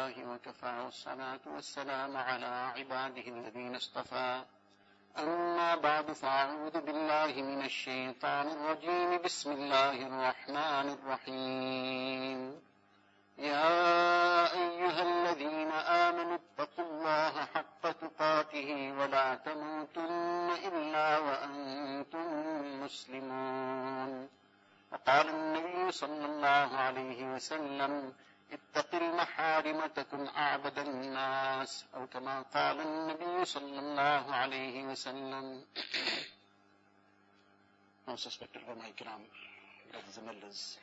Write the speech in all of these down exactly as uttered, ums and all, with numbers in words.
لله وكفى والصلاة والسلام على عباده الذين اصطفى أما بعد فأعوذ بالله من الشيطان الرجيم بسم الله الرحمن الرحيم يا أيها الذين آمنوا اتقوا الله حق تقاته ولا تموتن إلا وأنتم مسلمون. وقال النبي صلى الله عليه وسلم اتق المحارم تكن أعبد الناس أو كما قال النبي صلى الله عليه وسلم. Most respected ulama ikram, brothers and elders,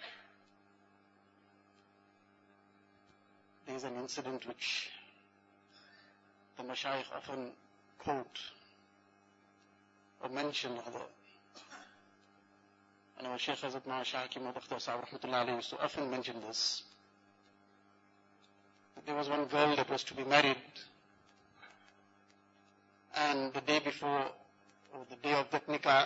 there is an incident which the mashayikh often quote or mention rather. And our Shaykh Hazrat Ma'al Shah Hakim Mubakhtar Sahib Rahmatullah Alayhi used to often mention this. There was one girl that was to be married, and the day before, or the day of that nikah,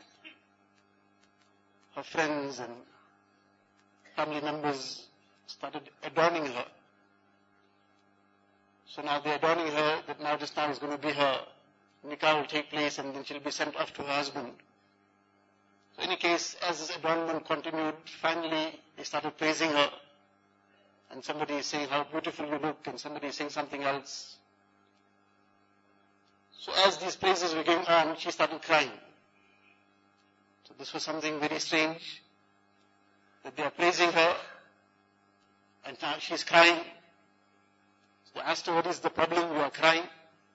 her friends and family members started adorning her. So now they're adorning her that now just now is going to be her nikah will take place and then she'll be sent off to her husband. So in any case, as this adornment continued, finally they started praising her. And somebody is saying how beautiful you look, and somebody is saying something else. So as these praises were going on, she started crying. So this was something very strange, that they are praising her, and now she is crying. So they asked her, what is the problem, you are crying?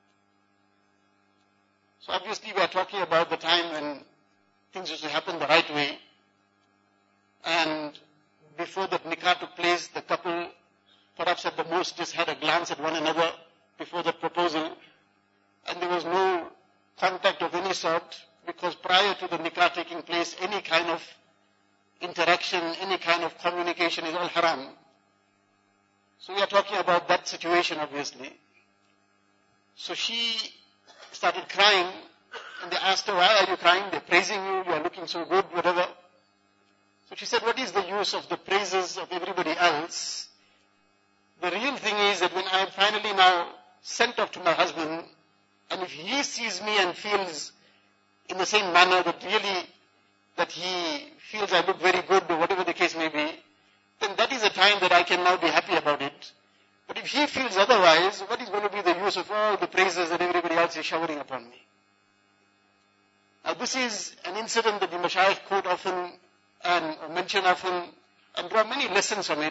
So obviously we are talking about the time when things used to happen the right way. And before the nikah took place, the couple perhaps at the most just had a glance at one another before the proposal, and there was no contact of any sort, because prior to the nikah taking place, any kind of interaction, any kind of communication is all haram. So we are talking about that situation obviously. So she started crying, and they asked her, why are you crying? They're praising you, you are looking so good, whatever. So she said, what is the use of the praises of everybody else? The real thing is that when I am finally now sent off to my husband, and if he sees me and feels in the same manner that really, that he feels I look very good or whatever the case may be, then that is a time that I can now be happy about it. But if he feels otherwise, what is going to be the use of all the praises that everybody else is showering upon me? Now this is an incident that the mashayikh quote often and mention often and draw many lessons from it.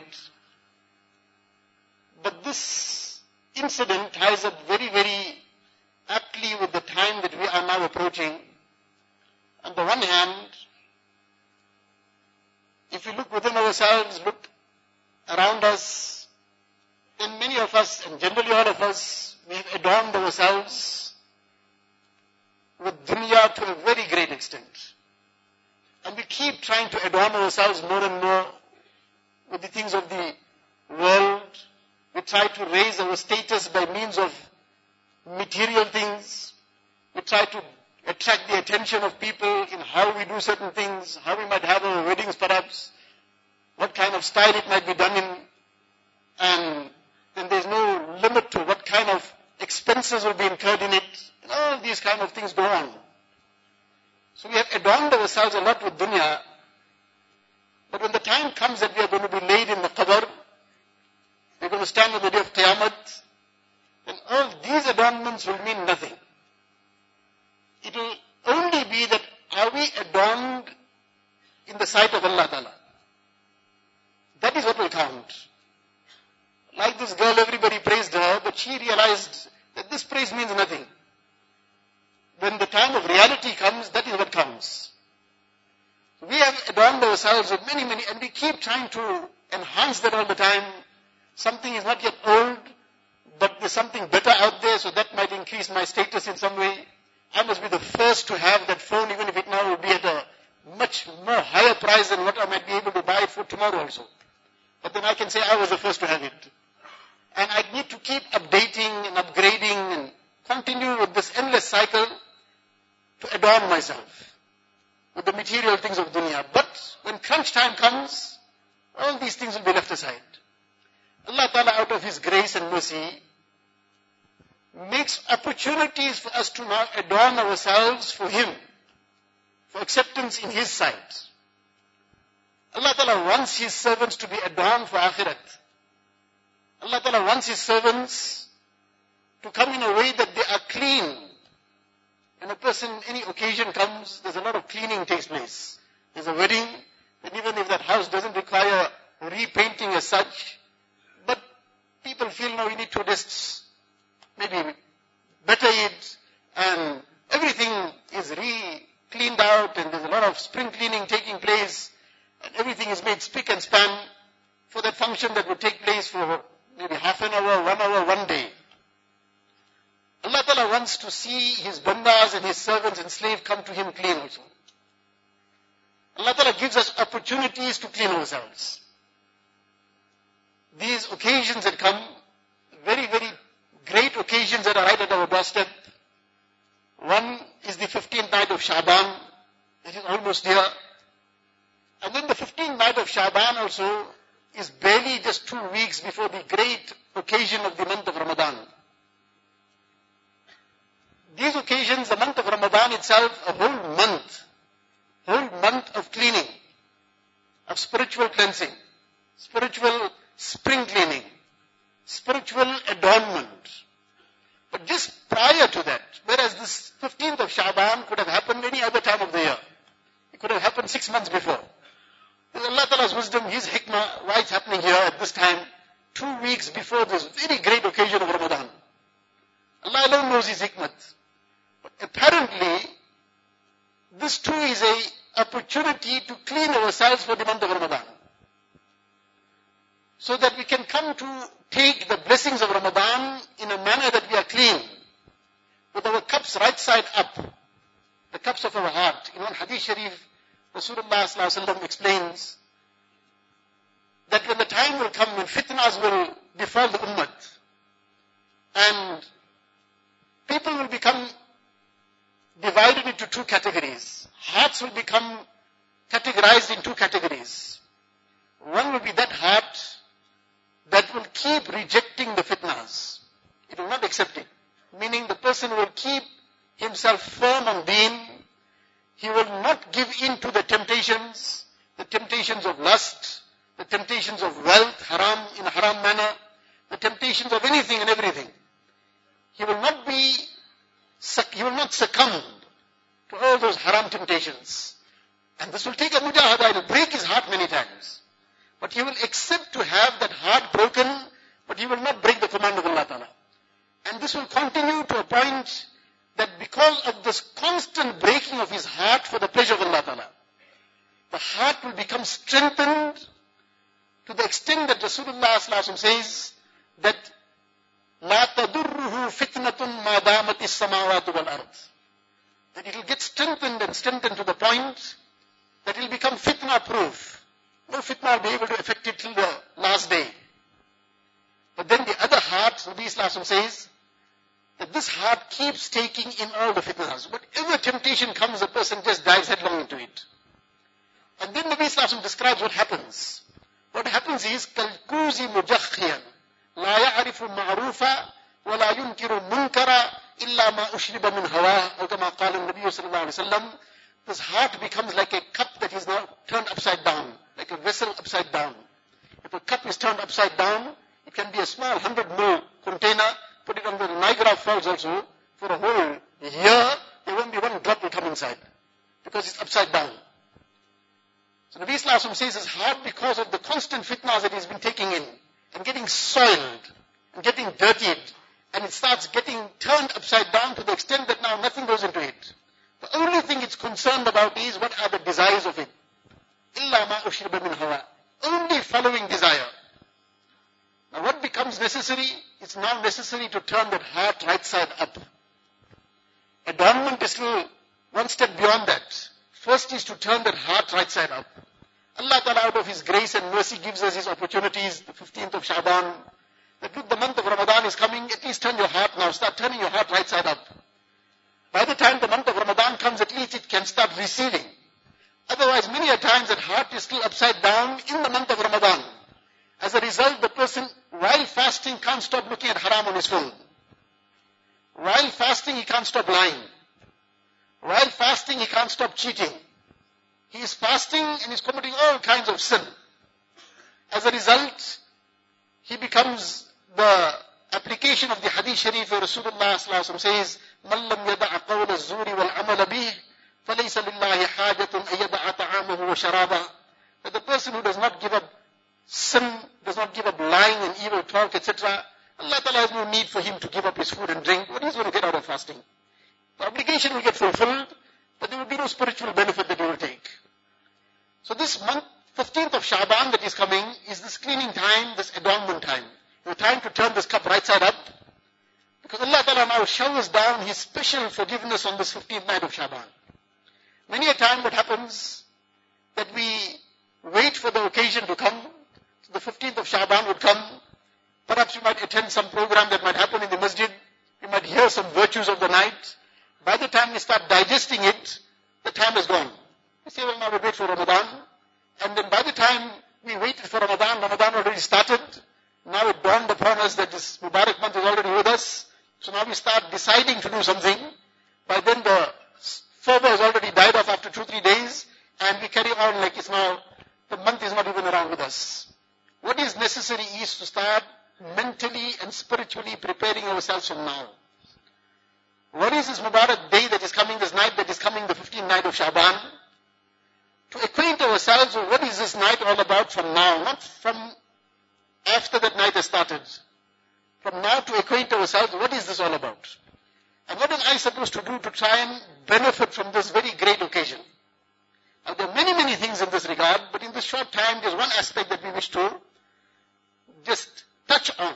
But this incident ties up very, very aptly with the time that we are now approaching. On the one hand, if we look within ourselves, look around us, then many of us, and generally all of us, we have adorned ourselves with dunya to a very great extent. And we keep trying to adorn ourselves more and more with the things of the world. We try to raise our status by means of material things. We try to attract the attention of people in how we do certain things, how we might have our weddings perhaps, what kind of style it might be done in, and then there's no limit to what kind of expenses will be incurred in it. And all these kind of things go on. So we have adorned ourselves a lot with dunya, but when the time comes that we are going to be laid in the qabr, we're going to stand on the day of Qiyamah, then all these adornments will mean nothing. It will only be that are we adorned in the sight of Allah Ta'ala. That is what will count. Like this girl, everybody praised her, but she realized that this praise means nothing. When the time of reality comes, that is what counts. We have adorned ourselves with many, many, and we keep trying to enhance that all the time. Something is not yet old, but there's something better out there, so that might increase my status in some way. I must be the first to have that phone, even if it now will be at a much more higher price than what I might be able to buy it for tomorrow also. But then I can say I was the first to have it. And I need to keep updating and upgrading and continue with this endless cycle to adorn myself with the material things of dunya. But when crunch time comes, all these things will be left aside. Allah Ta'ala, out of His grace and mercy, makes opportunities for us to now adorn ourselves for Him, for acceptance in His sight. Allah Ta'ala wants His servants to be adorned for akhirat. Allah Ta'ala wants His servants to come in a way that they are clean. When a person, any occasion comes, there's a lot of cleaning takes place. There's a wedding, and even if that house doesn't require repainting as such, but people feel now we need to just maybe better it, and everything is re-cleaned out, and there's a lot of spring cleaning taking place, and everything is made spick and span for that function that would take place for maybe half an hour, one hour, one day. Allah Ta'ala wants to see His bandas and His servants and slaves come to Him clean also. Allah Ta'ala gives us opportunities to clean ourselves. These occasions that come, very, very great occasions that are right at our doorstep. One is the fifteenth night of Shaban. It is almost here. And then the fifteenth night of Shaban also is barely just two weeks before the great occasion of the month of Ramadan. These occasions, the month of Ramadan itself, a whole month, whole month of cleaning, of spiritual cleansing, spiritual spring cleaning, spiritual adornment. But just prior to that, whereas this fifteenth of Shaban could have happened any other time of the year. It could have happened six months before. With Allah Ta'ala's wisdom, His hikmah, why it's happening here at this time, two weeks before this very great occasion of Ramadan. Allah alone knows His hikmah. But apparently, this too is a opportunity to clean ourselves for the month of Ramadan. So that we can come to take the blessings of Ramadan in a manner that we are clean, with our cups right side up, the cups of our heart. In one hadith sharif, Rasulullah Sallallahu Alaihi Wasallam explains that when the time will come when fitnas will befall the ummah, and people will become divided into two categories. Hearts will become categorized in two categories. One will be that heart that will keep rejecting the fitnas. It will not accept it. Meaning the person will keep himself firm on deen. He will not give in to the temptations, the temptations of lust, the temptations of wealth, haram, in a haram manner, the temptations of anything and everything. He will not be, he will not succumb to all those haram temptations. And this will take a mujahada, it will break his heart many times. But he will accept to have that heart broken, but he will not break the command of Allah Ta'ala. And this will continue to a point that because of this constant breaking of his heart for the pleasure of Allah Ta'ala, the heart will become strengthened to the extent that Rasulullah Sallallahu Alaihi Wasallam says that لا تضره فتنة ما دامت السماوات والأرض. That it will get strengthened and strengthened to the point that it will become fitna proof. No fitna will be able to affect it till the last day. But then the other heart, Nabi Sallallahu Alaihi Wasallam says, that this heart keeps taking in all the fitnas. Whatever temptation comes, a person just dives headlong into it. And then Nabi Sallallahu Alaihi Wasallam describes what happens. What happens is, كَالْكُوزِ مُجَخِّيًا لَا يَعْرِفُ مَعْرُوفًا وَلَا يُنْكِرُ مُنْكَرًا إِلَّا مَا أُشْرِبَ مِنْ هَوَاهُ أو كما قال النبي صلى الله عليه وسلم. This heart becomes like a cup that is now turned upside down, like a vessel upside down. If a cup is turned upside down, it can be a small one hundred milliliter container, put it on the Niagara Falls also, for a whole year, there won't be one drop will come inside, because it's upside down. So Nabi Sallallahu Alaihi Wasallam says his heart, because of the constant fitnas that he's been taking in, and getting soiled, and getting dirtied, and it starts getting turned upside down to the extent that now nothing goes into it. The only thing it's concerned about is what are the desires of it. إِلَّا مَا أُشْرِبَ مِنْ هَوَى. Only following desire. Now what becomes necessary? It's now necessary to turn that heart right side up. Adornment is still one step beyond that. First is to turn that heart right side up. Allah Ta'ala out of His grace and mercy gives us His opportunities, the fifteenth of Shaban. That look, the month of Ramadan is coming, at least turn your heart now, start turning your heart right side up. By the time the month of Ramadan comes, at least it can start receiving. Otherwise, many a times that heart is still upside down in the month of Ramadan. As a result, the person, while fasting, can't stop looking at haram on his phone. While fasting, he can't stop lying. While fasting, he can't stop cheating. He is fasting and he's committing all kinds of sin. As a result, he becomes the application of the hadith sharif where Rasulullah sallallahu alaihi wasallam says, مَنْ لَمْ يَدَعَ قَوْلَ الزُّورِ وَالْعَمَلَ بِهِ فَلَيْسَ لِلَّهِ حَاجَةٌ أَن يَدَعَ طَعَامَهُ وَشَرَابَهُ. That the person who does not give up sin, does not give up lying and evil talk, et cetera, Allah Ta'ala has no need for him to give up his food and drink. What is he going to get out of fasting? The obligation will get fulfilled, but there will be no spiritual benefit that he will take. So this month, fifteenth of Sha'ban that is coming, is this cleaning time, this adornment time. The time to turn this cup right side up, because Allah Ta'ala now showers down His special forgiveness on this fifteenth night of Sha'ban. Many a time what happens, that we wait for the occasion to come, so the fifteenth of Sha'ban would come, perhaps you might attend some program that might happen in the masjid, you might hear some virtues of the night. By the time we start digesting it, the time is gone. We say, well, now we wait for Ramadan, and then by the time we waited for Ramadan, Ramadan already started. Now it dawned upon us that this Mubarak month is already with us. So now we start deciding to do something. By then the fervor has already died off after two, three days. And we carry on like it's now, the month is not even around with us. What is necessary is to start mentally and spiritually preparing ourselves from now. What is this Mubarak day that is coming, this night that is coming, the fifteenth night of Sha'ban? To acquaint ourselves with what is this night all about from now, not from after that night has started. From now to acquaint ourselves, what is this all about? And what am I supposed to do to try and benefit from this very great occasion? Now there are many, many things in this regard, but in this short time, there's one aspect that we wish to just touch on.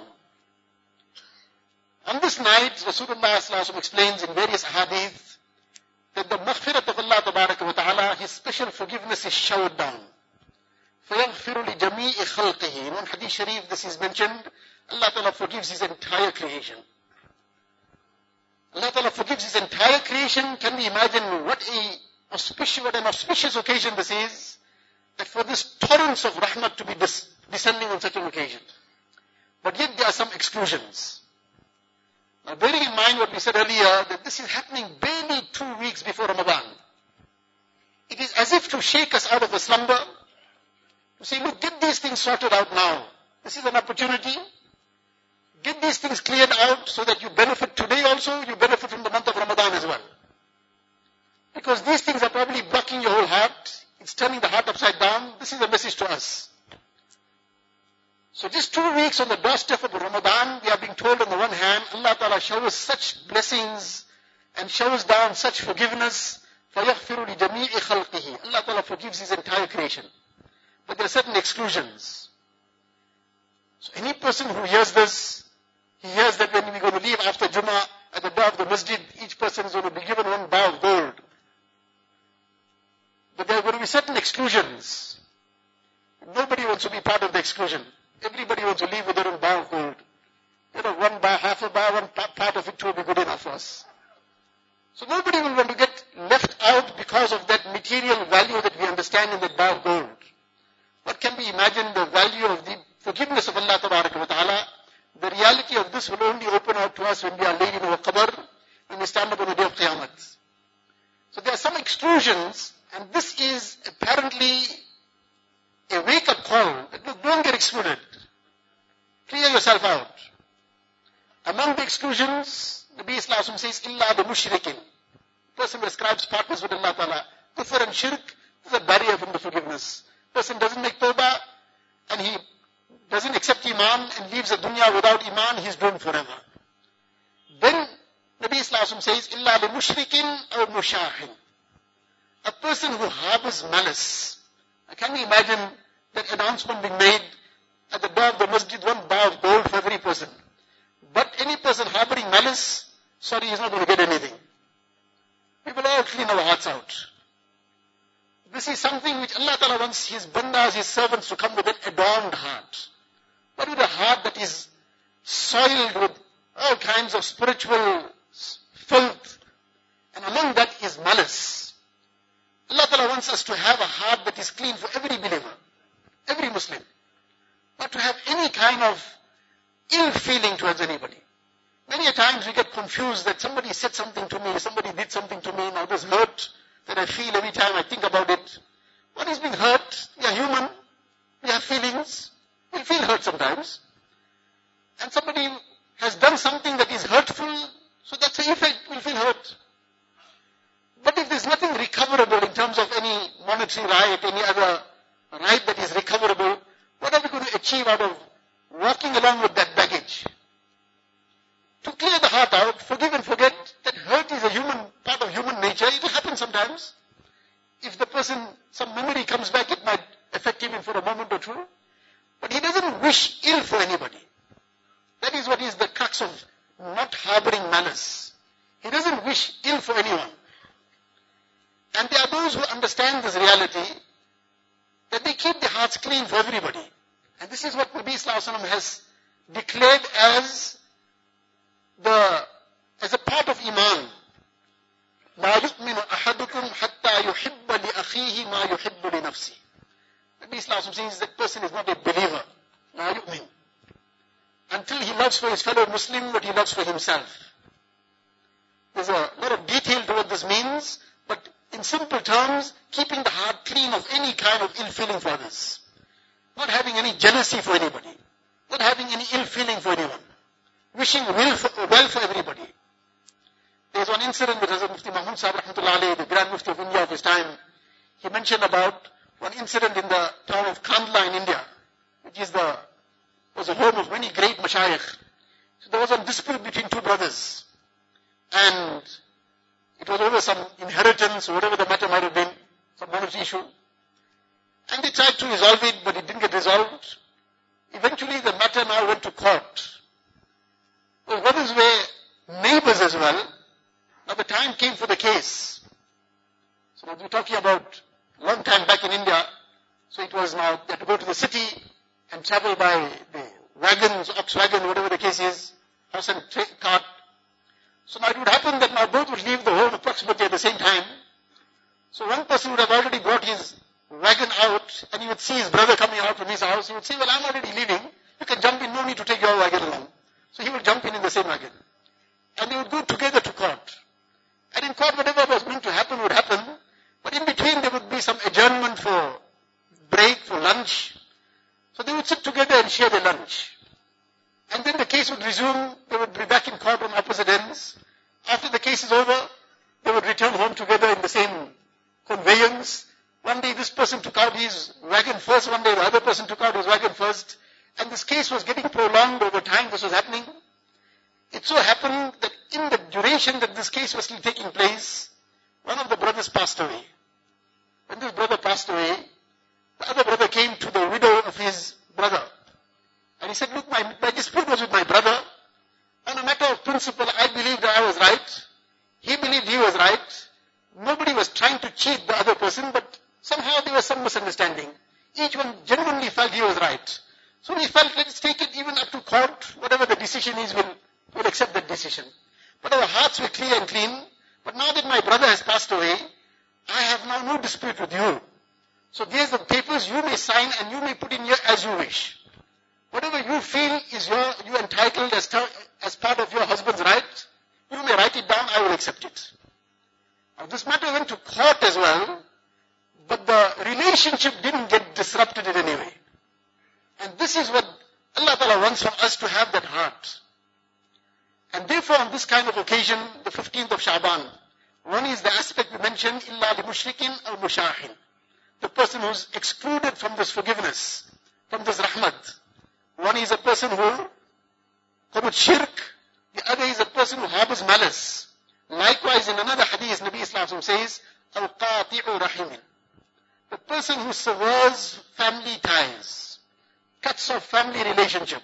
On this night, Rasulullah sallallahu alaihi wasallam explains in various hadith that the maghfirat of Allah tabaraka wa ta'ala, His special forgiveness is showered down. فَيَغْفِرُ لِجَمِيعِ خَلْقِهِ. In one hadith sharif, this is mentioned, Allah Ta'ala forgives His entire creation. Allah Ta'ala forgives His entire creation. Can we imagine what a auspicious, what an auspicious occasion this is? That for this torrents of rahmat to be dis- descending on such an occasion. But yet there are some exclusions. Now bearing in mind what we said earlier, that this is happening barely two weeks before Ramadan. It is as if to shake us out of a slumber, to say, look, get these things sorted out now. This is an opportunity. Get these things cleared out so that you benefit today also, you benefit from the month of Ramadan as well. Because these things are probably blocking your whole heart. It's turning the heart upside down. This is a message to us. So just two weeks on the doorstep of Ramadan, we are being told on the one hand, Allah Ta'ala showers such blessings and showers down such forgiveness. فَيَغْفِرُ لِجَمِيعِ خَلْقِهِ. Allah Ta'ala forgives His entire creation. But there are certain exclusions. So any person who hears this, he hears that when we're going to leave after Jummah, at the door of the masjid, each person is going to be given one bar of gold. But there are going to be certain exclusions. Nobody wants to be part of the exclusion. Everybody wants to leave with their own bar of gold. You know, one bar, half a bar, one part of it too will be good enough for us. So nobody will want to get left out because of that material value that we understand in that bar of gold. What can we imagine the value of the forgiveness of Allah Ta'ala? The reality of this will only open out to us when we are laid in our qabr, when we stand up on the day of Qiyamah. So there are some exclusions, and this is apparently a wake-up call. That look, don't get excluded. Clear yourself out. Among the exclusions, Nabi Sallallahu says, illa the mushrikin. Person who ascribes partners with Allah Ta'ala. Kufr and shirk is a barrier from the forgiveness. Person doesn't make tawbah, and he doesn't accept Iman and leaves the dunya without Iman, he's doomed forever. Then Nabi Sallallahu says, illa li mushrikin or mushahin. A person who harbors malice. Can we imagine that announcement being made at the door of the masjid, one bar of gold for every person? But any person harboring malice, sorry, he's not going to get anything. We will all clean our hearts out. This is something which Allah Ta'ala wants His bandas, His servants to come with an adorned heart. Not with a heart that is soiled with all kinds of spiritual filth. And among that is malice. Allah Ta'ala wants us to have a heart that is clean for every believer, every Muslim. not to have any kind of ill feeling towards anybody. Many a times we get confused that somebody said something to me, somebody did something to me, now this hurt that I feel every time I think about it. What is being hurt? We are human. We have feelings. We feel hurt sometimes. And somebody has done something that is hurtful, so that's the effect, we'll feel hurt. But if there's nothing recoverable in terms of any monetary right, any other right that is recoverable, what are we going to achieve out of walking along with that baggage? To clear the heart out, forgive and forget, that hurt is a human, part of human nature, it will happen sometimes. If the person, some memory comes back, it might affect him for a moment or two. But he doesn't wish ill for anybody. That is what is the crux of not harboring malice. He doesn't wish ill for anyone. And there are those who understand this reality, that they keep their hearts clean for everybody. And this is what Nabi Sallallahu Alaihi Wasallam has declared as the, as a part of Iman. لا يؤمن أحدكم حتى يحب لأخيه ما يحب لنفسه. Nabi Sallallahu Alaihi Wasallam says that person is not a believer. لا يؤمن. Until he loves for his fellow Muslim what he loves for himself. There's a lot of detail to what this means, but in simple terms, keeping the heart clean of any kind of ill feeling for others. Not having any jealousy for anybody. Not having any ill feeling for anyone. Wishing well for, well for everybody. There's one incident with Hazrat Mufti Mahmud Sahib Rahmatullah Alayhi, the Grand Mufti of India of his time. He mentioned about one incident in the town of Kandla in India, which is the, was the home of many great mashayikh. So there was a dispute between two brothers. And it was over some inheritance or whatever the matter might have been, some monetary issue. And they tried to resolve it, but it didn't get resolved. Eventually the matter now went to court. Well, brothers were neighbors as well. Now the time came for the case. So now we're talking about a long time back in India. So it was now, they had to go to the city and travel by the wagons, ox wagon, whatever the case is, horse and tra- cart. So now it would happen that now both would leave the home approximately at the same time. So one person would have already brought his wagon out, and he would see his brother coming out from his house. He would say, well, I'm already leaving. You can jump in, no need to take your wagon along. So he would jump in in the same wagon. And they would go together to court. And in court, whatever was meant to happen would happen. But in between, there would be some adjournment for break, for lunch. So they would sit together and share their lunch. And then the case would resume. They would be back in court on opposite ends. After the case is over, they would return home together in the same conveyance. One day this person took out his wagon first, one day the other person took out his wagon first. And this case was getting prolonged over time, this was happening. It so happened that in the duration that this case was still taking place, one of the brothers passed away. When this brother passed away, the other brother came to the widow of his brother. And he said, look, my, my dispute was with my brother. On a matter of principle, I believed that I was right. He believed he was right. Nobody was trying to cheat the other person, but somehow there was some misunderstanding. Each one genuinely felt he was right. So we felt, let's take it even up to court. Whatever the decision is, we'll, we'll accept that decision. But our hearts were clear and clean. But now that my brother has passed away, I have now no dispute with you. So there's the papers you may sign and you may put in here as you wish. Whatever you feel is your, you entitled as, as part of your husband's right, you may write it down, I will accept it. Now this matter went to court as well, but the relationship didn't get disrupted in any way. And this is what Allah Ta'ala wants from us, to have that heart. And therefore on this kind of occasion, the fifteenth of Sha'ban, one is the aspect we mentioned, illa li mushrikin or mushahin. The person who's excluded from this forgiveness, from this rahmat. One is a person who commits shirk, the other is a person who harbors malice. Likewise in another hadith, Nabi Islam says, al-qati'u rahimin. The person who severs family ties, cuts off family relationship.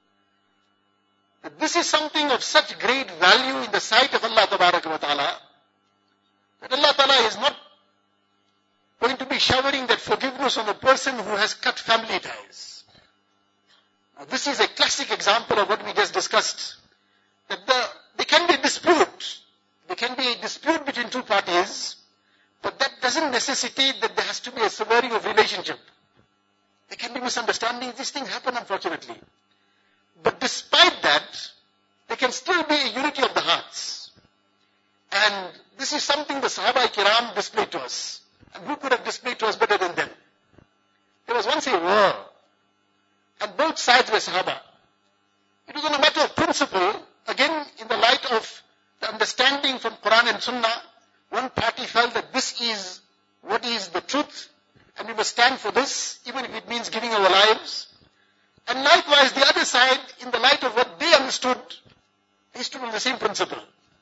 But this is something of such great value in the sight of Allah Tabaraka wa Ta'ala, that Allah Ta'ala is not going to be showering that forgiveness on a person who has cut family ties. Now, this is a classic example of what we just discussed. That the, there can be a dispute. There can be a dispute between two parties, but that doesn't necessitate that there has to be a severing of relationship. There can be misunderstandings. These things happen, unfortunately. But despite that, there can still be a unity of the hearts. And this is something the Sahaba Kiram displayed to us. And who could have displayed to us better than them? There was once a war, and both sides were Sahaba. It was on a matter of principle, again in the light of the understanding from Quran and Sunnah. One party felt that this is what is the truth, and we must stand for this, even if it means giving our lives. And likewise, the other side, in the light of what they understood, they stood on the same principle.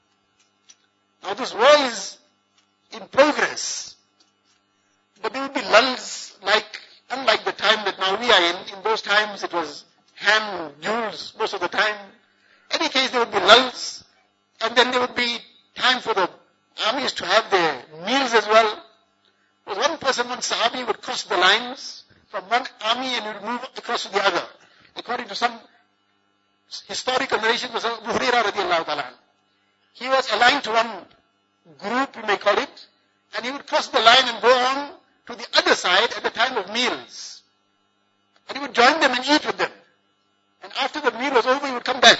Now this war is in progress, but there will be lulls, like, unlike the time that now we are in. In those times it was ham, mules, most of the time. In any case, there would be lulls, and then there would be time for the armies to have their meals as well. There was one person, one Sahabi, would cross the lines from one army and would move across to the other. According to some historical narration, was Abu Hurairah radiallahu ta'ala. He was aligned to one group, you may call it, and he would cross the line and go on to the other side at the time of meals. And he would join them and eat with them. And after the meal was over, he would come back.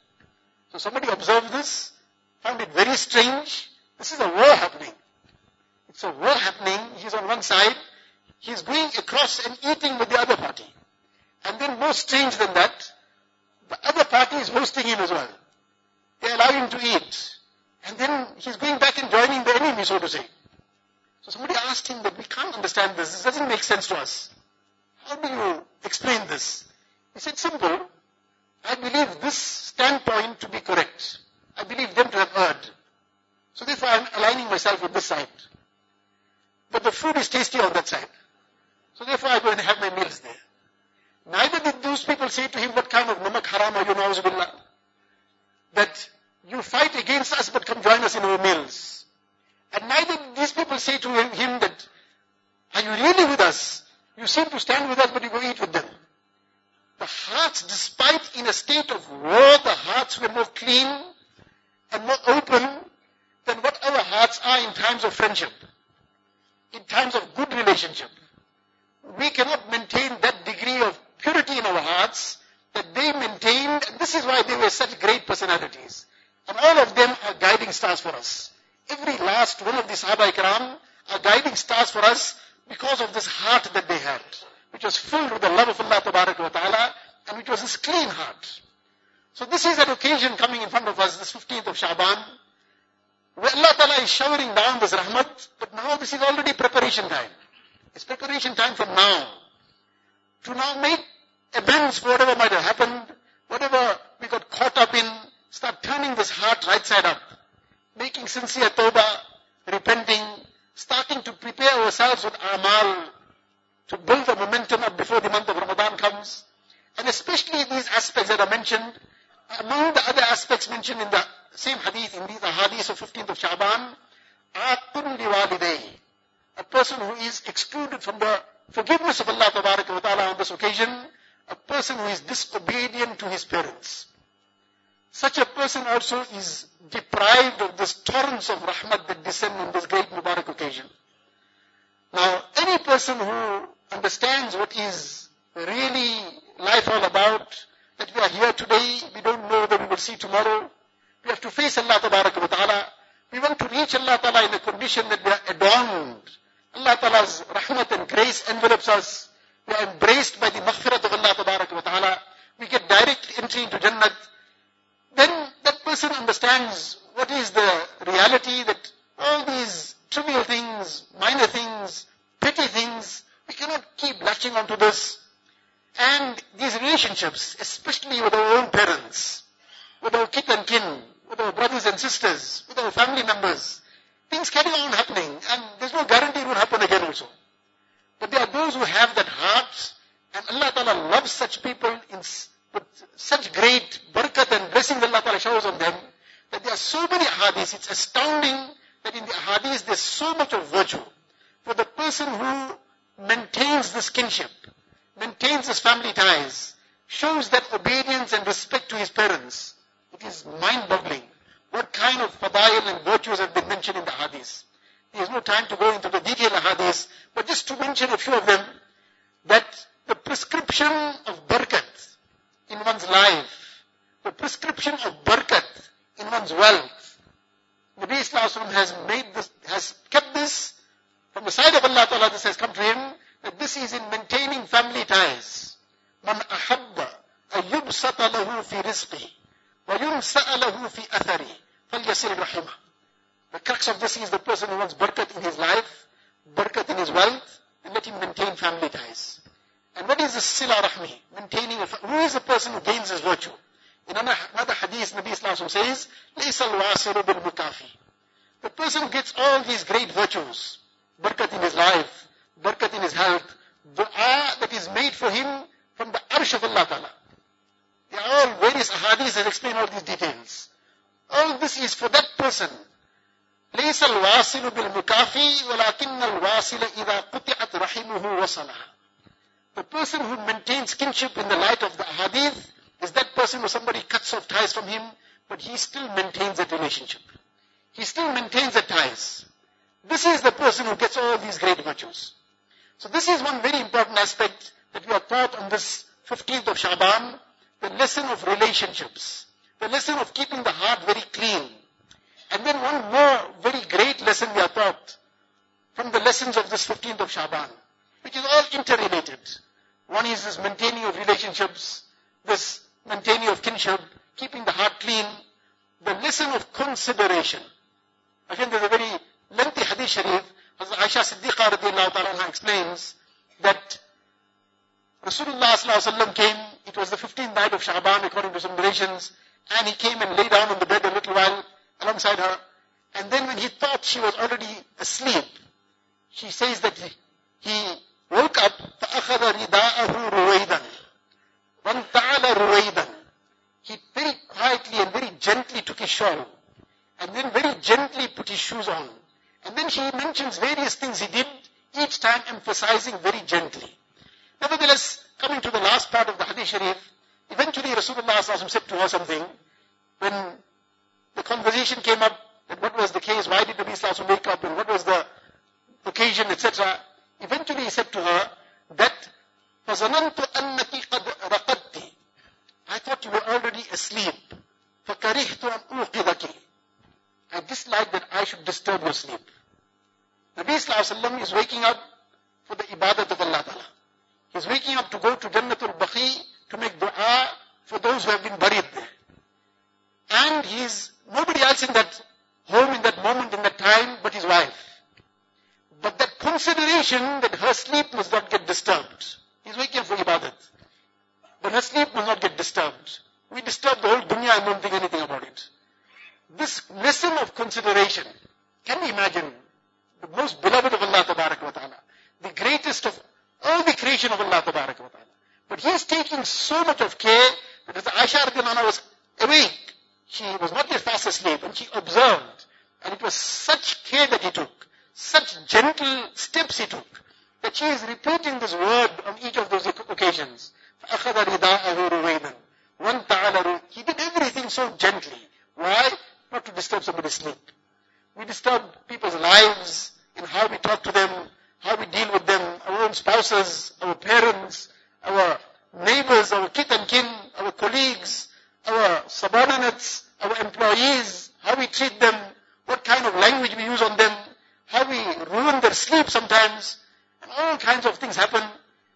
So somebody observed this, found it very strange. This is a war happening. It's a war happening. He's on one side. He's going across and eating with the other party. And then more strange than that, the other party is hosting him as well. They allow him to eat. And then he's going back and joining the enemy, so to say. So somebody asked him that we can't understand this. This doesn't make sense to us. How do you explain this? He said, simple. I believe this standpoint to be correct. I believe them to have erred. So therefore I am aligning myself with this side. But the food is tasty on that side. So therefore I go and have my meals there. Neither did those people say to him, what kind of namak haram are you, na'uzubillah? That you fight against us but come join us in our meals. And neither did these people say to him that, are you really with us? You seem to stand with us but you go eat with them. The hearts, despite in a state of war, the hearts were more clean and more open than what our hearts are in times of friendship, in times of good relationship. We cannot maintain that degree of purity in our hearts that they maintained, and this is why they were such great personalities. And all of them are guiding stars for us. Every last one of the Sahaba Ikram are guiding stars for us because of this heart that they had, which was filled with the love of Allah Tabaraka wa Ta'ala, and which was this clean heart. So this is an occasion coming in front of us, this fifteenth of Sha'ban, where Allah Ta'ala is showering down this rahmat, but now this is already preparation time. It's preparation time from now, to now make amends for whatever might have happened, whatever we got caught up in, start turning this heart right side up, making sincere tawbah, repenting, starting to prepare ourselves with amal, to build the momentum up before the month of Ramadan comes. And especially these aspects that are mentioned, among the other aspects mentioned in the same hadith, in these hadiths of fifteenth of Sha'ban, Aqun liwalidayhi, a person who is excluded from the forgiveness of Allah Tabaraka wa Ta'ala on this occasion, a person who is disobedient to his parents. Such a person also is deprived of this torrents of rahmat that descend on this great Mubarak occasion. Now, any person who understands what is really life all about, that we are here today, we don't know whether we will see tomorrow, we have to face Allah Tabaraka wa Ta'ala, we want to reach Allah Ta'ala in a condition that we are adorned. Allah Ta'ala's rahmat and grace envelops us, we are embraced by the maghfirat of Allah Tabaraka wa Ta'ala, we get direct entry into Jannat. Then that person understands what is the reality, that all these trivial things, minor things, petty things, we cannot keep latching onto this. And these relationships, especially with our own parents, with our kith and kin, with our brothers and sisters, with our family members, things carry on happening, and there's no guarantee it will happen again also. But there are those who have that heart, and Allah Ta'ala loves such people in with such great barakat and blessings Allah Ta'ala showers on them, that there are so many ahadiths. It's astounding that in the ahadiths there's so much of virtue. For the person who maintains this kinship, maintains his family ties, shows that obedience and respect to his parents, it is mind-boggling. What kind of fadail and virtues have been mentioned in the hadiths. There is no time to go into the detailed hadiths, but just to mention a few of them, that the prescription of barakat in one's life, the prescription of barakat in one's wealth. Nabi Sallallahu has made this, has kept this from the side of Allah Ta'ala. This has come to him, that this is in maintaining family ties. Man ahabba ayyubsata lahu fi rizqi wa yunsa'a lahu fi athari falyasil rahimah. The crux of this is the person who wants barakat in his life, barakat in his wealth, and let him maintain family ties. And what is the sila rahmi? Maintaining a, who is the person who gains his virtue? In another hadith, Nabi Sallallahu says, لَيْسَ الْوَاصِرُ بِالْمُكَافِي. The person who gets all these great virtues, barakat in his life, barakat in his health, dua that is made for him from the arsh of Allah Ta'ala. They are all various ahadiths that explain all these details. All this is for that person. لَيْسَ الْوَاصِلُ بِالْمُكَافِي وَلَكِنَّ الْوَاصِلَ إِذَا قُطِعَتْ رَحِمُهُ وَصَلَهَا. The person who maintains kinship in the light of the hadith is that person who somebody cuts off ties from him, but he still maintains that relationship. He still maintains the ties. This is the person who gets all these great virtues. So this is one very important aspect that we are taught on this fifteenth of Shaban, the lesson of relationships, the lesson of keeping the heart very clean. And then one more very great lesson we are taught from the lessons of this fifteenth of Shaban, which is all interrelated. One is this maintaining of relationships, this maintaining of kinship, keeping the heart clean, the lesson of consideration. Again, there's a very lengthy hadith sharif. Hazrat Aisha Siddiqa radiallahu ta'ala explains that Rasulullah sallallahu alaihi wasallam came, it was the fifteenth night of Sha'ban according to some narrations, and he came and lay down on the bed a little while alongside her, and then when he thought she was already asleep, she says that he, he woke up, فَأَخَذَ رِدَاءَهُ رُوَيْدًا وَانْتَعَلَ رُوَيْدًا. He very quietly and very gently took his shawl, and then very gently put his shoes on. And then she mentions various things he did, each time emphasizing very gently. Nevertheless, coming to the last part of the hadith sharif, eventually Rasulullah sallallahu alaihi wasallam said to her something, when the conversation came up, that what was the case, why did Nabi sallallahu alaihi wasallam wake up, and what was the occasion, et cetera. Eventually he said to her that, فَظَنَنْتُ أَنَّكِ قَدْ رَقَدْتِ. I thought you were already asleep. فَكَرِهْتُ أَنْ أُوقِظَكِ. I dislike that I should disturb your sleep. Nabi sallallahu alaihi wasallam is waking up for the ibadat of Allah Ta'ala. He's waking up to go to Jannatul Baqi to make dua for those who have been buried there. And he's nobody else in that home in that moment, in that time, but his wife. But that consideration that her sleep must not get disturbed. He's waking up for ibadat. But her sleep must not get disturbed. We disturb the whole dunya and don't think anything about it. This lesson of consideration, can we imagine the most beloved of Allah Tabarak wa Ta'ala, the greatest of all the creation of Allah Tabarak wa Ta'ala. But he is taking so much of care that as Aisha radiallahu anha was awake, she was not yet fast asleep, and she observed, and it was such care that he took, such gentle steps he took, that she is repeating this word on each of those occasions. فَأَخَذَ رِدَاءَهُ رُوَيْدًا وَانْتَعَلَ. He did everything so gently. Why? Not to disturb somebody's sleep. We disturb people's lives in how we talk to them, how we deal with them, our own spouses, our parents, our neighbors, our kith and kin, our colleagues, our subordinates, our employees, how we treat them, what kind of language we use on them, how we ruin their sleep sometimes, and all kinds of things happen.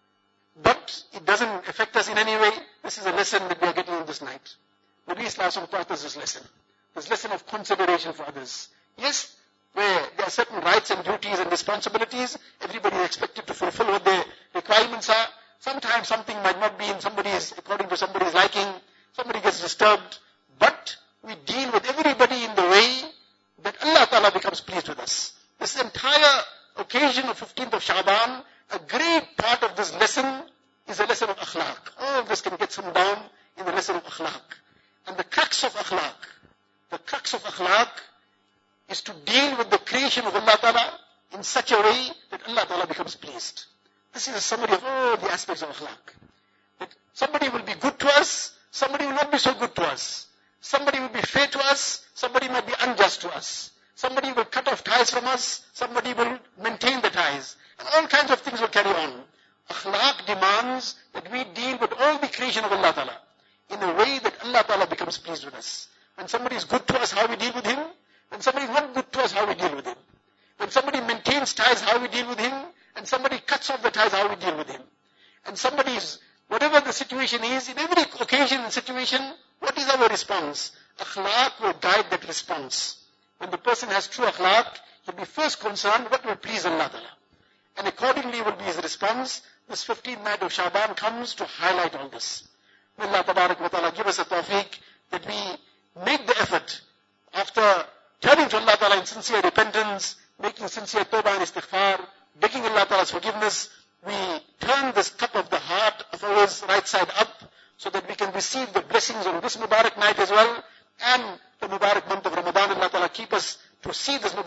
But it doesn't affect us in any way. This is a lesson that we are getting on this night. Nabi Sallallahu taught us this lesson. This lesson of consideration for others. Yes, where there are certain rights and duties and responsibilities, everybody is expected to fulfill what their requirements are. Sometimes something might not be in somebody's, according to somebody's liking, somebody gets disturbed, but we deal with everybody in the way that Allah Ta'ala becomes pleased with us. This entire occasion of fifteenth of Sha'ban, a great part of this lesson is a lesson of akhlaq. All of this can get summed down in the lesson of akhlaq. And the crux of akhlaq, the crux of akhlaq is to deal with the creation of Allah Ta'ala in such a way that Allah Ta'ala becomes pleased. This is a summary of all the aspects of akhlaq. That somebody will be good to us, somebody will not be so good to us. Somebody will be fair to us, somebody might be unjust to us. Somebody will cut off ties from us, somebody will maintain the ties. And all kinds of things will carry on. Akhlaq demands that we deal with all the creation of Allah Ta'ala in a way that Allah Ta'ala becomes pleased with us. When somebody is good to us, how we deal with him. When somebody is not good to us, how we deal with him. When somebody maintains ties, how we deal with him. And somebody cuts off the ties, how we deal with him. And somebody is, whatever the situation is, in every occasion and situation, what is our response? Akhlaq will guide that response. When the person has true akhlaq, he'll be first concerned what will please Allah Ta'ala. And accordingly will be his response. This fifteenth night of Shaban comes to highlight all this. May Allah Tabarak wa Ta'ala give us a tawfiq that we make the effort after turning to Allah Ta'ala in sincere repentance, making sincere tawbah and istighfar, begging Allah Ta'ala's forgiveness, we turn this cup of the heart of ours right side up so that we can receive the blessings on this Mubarak night as well, and the Mubarak month of Ramadan. Allah Ta'ala keep us to see this